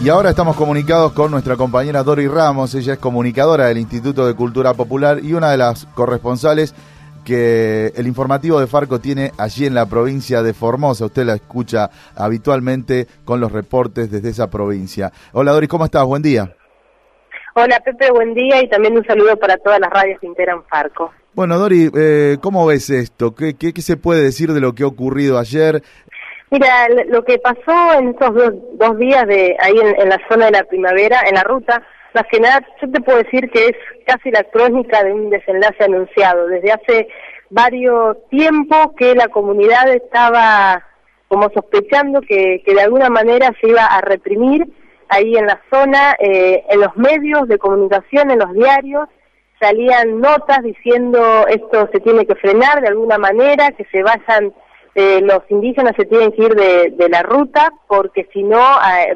Y ahora estamos comunicados con nuestra compañera Dori Ramos. Ella es comunicadora del Instituto de Cultura Popular y una de las corresponsales que el informativo de Farco tiene allí en la provincia de Formosa. Usted la escucha habitualmente con los reportes desde esa provincia. Hola Dori, ¿cómo estás? Buen día. Hola Pepe, buen día y también un saludo para todas las radios que integran Farco. Bueno Dori, ¿cómo ves esto? ¿Qué se puede decir de lo que ha ocurrido ayer? Mira, lo que pasó en estos dos días de ahí en la zona de la Primavera, en la ruta, más que nada, yo te puedo decir que es casi la crónica de un desenlace anunciado. Desde hace varios tiempos que la comunidad estaba como sospechando que de alguna manera se iba a reprimir ahí en la zona, en los medios de comunicación, en los diarios, salían notas diciendo esto se tiene que frenar de alguna manera, que se vayan, los indígenas se tienen que ir de la ruta, porque si no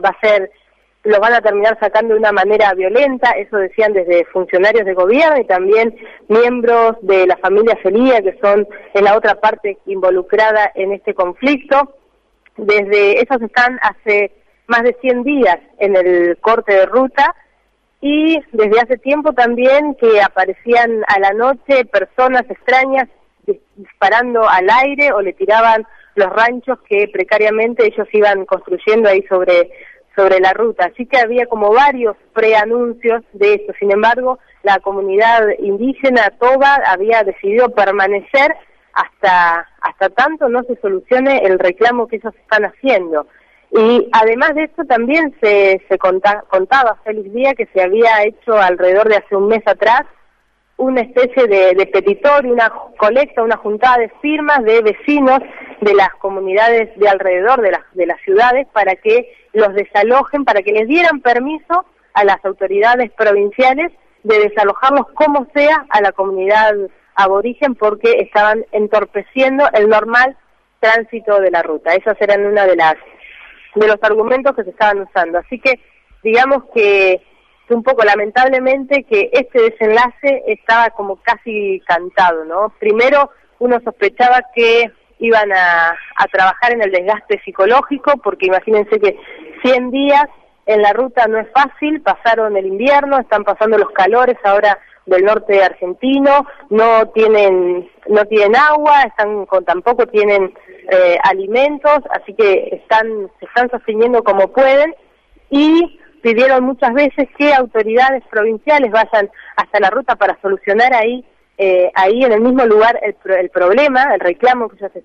los van a terminar sacando de una manera violenta. Eso decían desde funcionarios de gobierno y también miembros de la familia Celía, que son en la otra parte involucrada en este conflicto. Desde esos están hace más de 100 días en el corte de ruta, y desde hace tiempo también que aparecían a la noche personas extrañas disparando al aire o le tiraban los ranchos que precariamente ellos iban construyendo ahí sobre la ruta. Así que había como varios preanuncios de esto. Sin embargo, la comunidad indígena Toba había decidido permanecer hasta tanto no se solucione el reclamo que ellos están haciendo. Y además de esto también se contaba Félix Díaz que se había hecho alrededor de hace un mes atrás una especie de petitorio, una colecta, una juntada de firmas de vecinos de las comunidades de alrededor de las ciudades para que los desalojen, para que les dieran permiso a las autoridades provinciales de desalojarlos como sea a la comunidad aborigen, porque estaban entorpeciendo el normal tránsito de la ruta. Esas eran una de los argumentos que se estaban usando. Así que digamos que un poco lamentablemente que este desenlace estaba como casi cantado, ¿no? Primero uno sospechaba que iban a trabajar en el desgaste psicológico, porque imagínense que 100 días en la ruta no es fácil, pasaron el invierno, están pasando los calores ahora del norte argentino, no tienen agua, tampoco tienen alimentos, así que se están sosteniendo como pueden, y pidieron muchas veces que autoridades provinciales vayan hasta la ruta para solucionar ahí en el mismo lugar el problema, el reclamo que ellos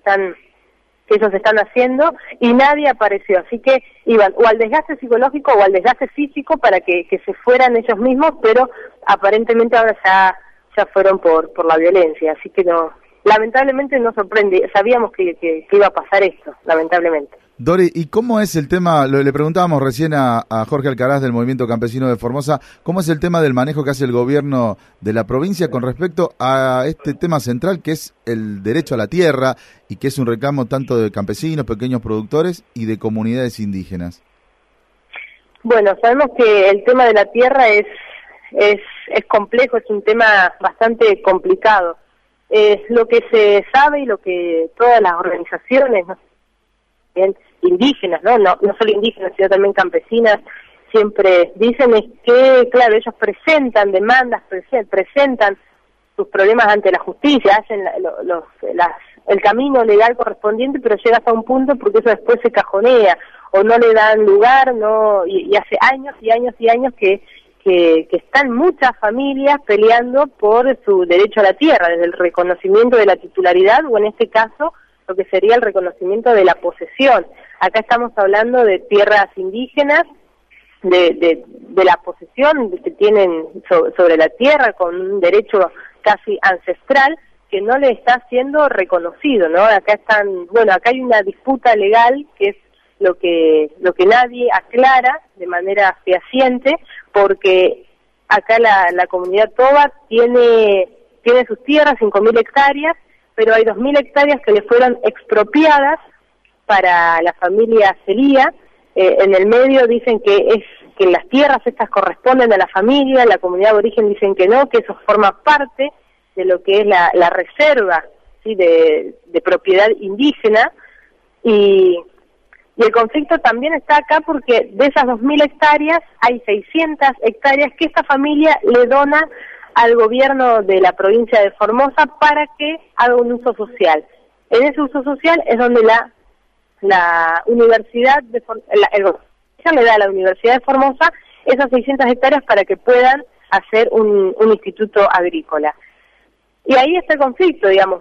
están haciendo, y nadie apareció. Así que iban o al desgaste psicológico o al desgaste físico para que se fueran ellos mismos, pero aparentemente ahora ya fueron por la violencia. Así que no, lamentablemente no sorprende, sabíamos que iba a pasar esto, lamentablemente. Dori, ¿y cómo es el tema? Le preguntábamos recién a Jorge Alcaraz del Movimiento Campesino de Formosa, ¿cómo es el tema del manejo que hace el gobierno de la provincia con respecto a este tema central que es el derecho a la tierra y que es un reclamo tanto de campesinos, pequeños productores y de comunidades indígenas? Bueno, sabemos que el tema de la tierra es complejo, es un tema bastante complicado. Es lo que se sabe y lo que todas las organizaciones, ¿no?, indígenas, no solo indígenas, sino también campesinas, siempre dicen es que, claro, ellos presentan demandas, presentan sus problemas ante la justicia, hacen el camino legal correspondiente, pero llega hasta un punto porque eso después se cajonea, o no le dan lugar, y hace años y años y años que están muchas familias peleando por su derecho a la tierra, desde el reconocimiento de la titularidad, o en este caso, lo que sería el reconocimiento de la posesión. Acá estamos hablando de tierras indígenas, de la posesión que tienen sobre la tierra, con un derecho casi ancestral que no le está siendo reconocido, ¿no? Acá hay una disputa legal que es lo que nadie aclara de manera fehaciente, porque acá la comunidad Toba tiene sus tierras, 5.000 hectáreas, pero hay 2.000 hectáreas que le fueron expropiadas para la familia Celía. En el medio dicen que las tierras estas corresponden a la familia, la comunidad aborigen dicen que no, que eso forma parte de lo que es la reserva, ¿sí?, de propiedad indígena, y Y el conflicto también está acá porque de esas 2.000 hectáreas hay 600 hectáreas que esta familia le dona al gobierno de la provincia de Formosa para que haga un uso social. En ese uso social es donde la universidad el gobierno le da a la Universidad de Formosa esas 600 hectáreas para que puedan hacer un instituto agrícola. Y ahí está el conflicto, digamos,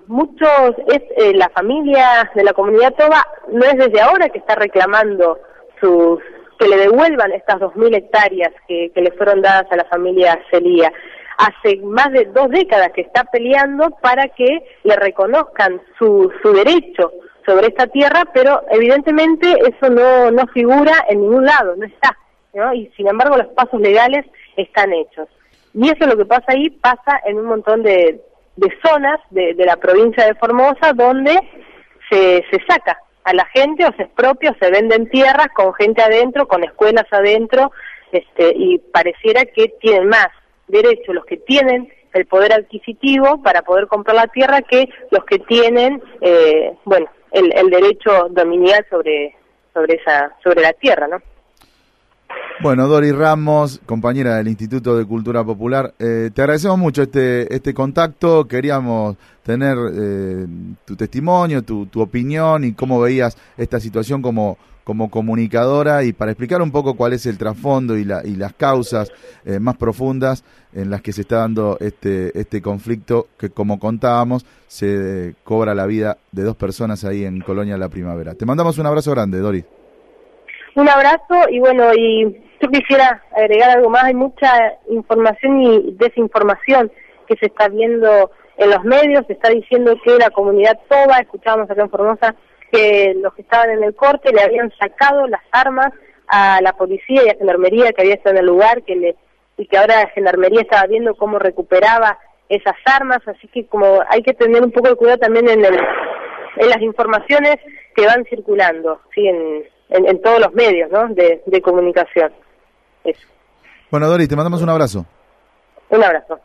la familia de la comunidad toba no es desde ahora que está reclamando que le devuelvan estas 2.000 hectáreas que le fueron dadas a la familia Celía. Hace más de 2 décadas que está peleando para que le reconozcan su derecho sobre esta tierra, pero evidentemente eso no figura en ningún lado, no está, ¿no? Y sin embargo los pasos legales están hechos. Y eso es lo que pasa ahí, pasa en un montón de zonas de la provincia de Formosa donde se saca a la gente o se expropia o se venden tierras con gente adentro, con escuelas adentro, y pareciera que tienen más derecho los que tienen el poder adquisitivo para poder comprar la tierra que los que tienen el derecho dominial sobre la tierra, ¿no? Bueno, Dori Ramos, compañera del Instituto de Cultura Popular, te agradecemos mucho este contacto. Queríamos tener tu testimonio, tu opinión y cómo veías esta situación como comunicadora, y para explicar un poco cuál es el trasfondo y las causas más profundas en las que se está dando este conflicto que, como contábamos, se cobra la vida de 2 personas ahí en Colonia La Primavera. Te mandamos un abrazo grande, Dori. Un abrazo, y bueno, y yo quisiera agregar algo más. Hay mucha información y desinformación que se está viendo en los medios. Se está diciendo que la comunidad toba, escuchábamos acá en Formosa, que los que estaban en el corte le habían sacado las armas a la policía y a Gendarmería que había estado en el lugar, y que ahora Gendarmería estaba viendo cómo recuperaba esas armas. Así que como hay que tener un poco de cuidado también en las informaciones que van circulando, ¿sí? En todos los medios, ¿no? de comunicación. Eso. Bueno, Dori, te mandamos un abrazo. Un abrazo.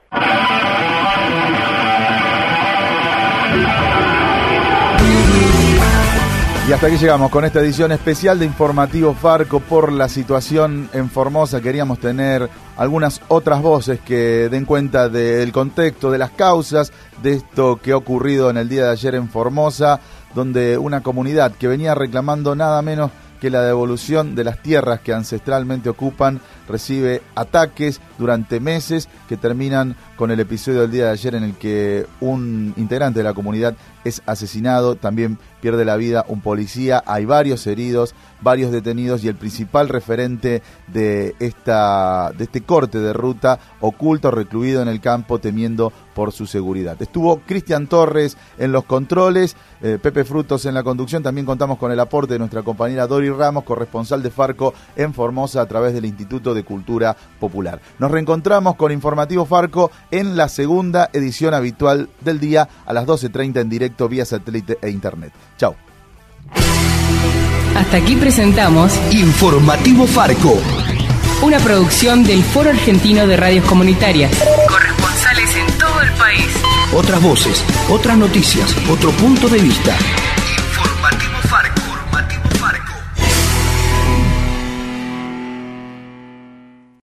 Y hasta aquí llegamos con esta edición especial de Informativo Farco por la situación en Formosa. Queríamos tener algunas otras voces que den cuenta del contexto, de las causas de esto que ha ocurrido en el día de ayer en Formosa, donde una comunidad que venía reclamando nada menos que la devolución de las tierras que ancestralmente ocupan recibe ataques durante meses que terminan con el episodio del día de ayer en el que un integrante de la comunidad es asesinado, también pierde la vida un policía, hay varios heridos, varios detenidos, y el principal referente de este corte de ruta oculto, recluido en el campo, temiendo por su seguridad. Estuvo Cristian Torres en los controles, Pepe Frutos en la conducción. También contamos con el aporte de nuestra compañera Dori Ramos, corresponsal de Farco en Formosa a través del Instituto de Cultura Popular. Nos reencontramos con Informativo Farco en la segunda edición habitual del día a las 12:30 en directo vía satélite e internet. Chau. Hasta aquí presentamos Informativo Farco, una producción del Foro Argentino de Radios Comunitarias. Corresponsales en todo el país. Otras voces, otras noticias, otro punto de vista.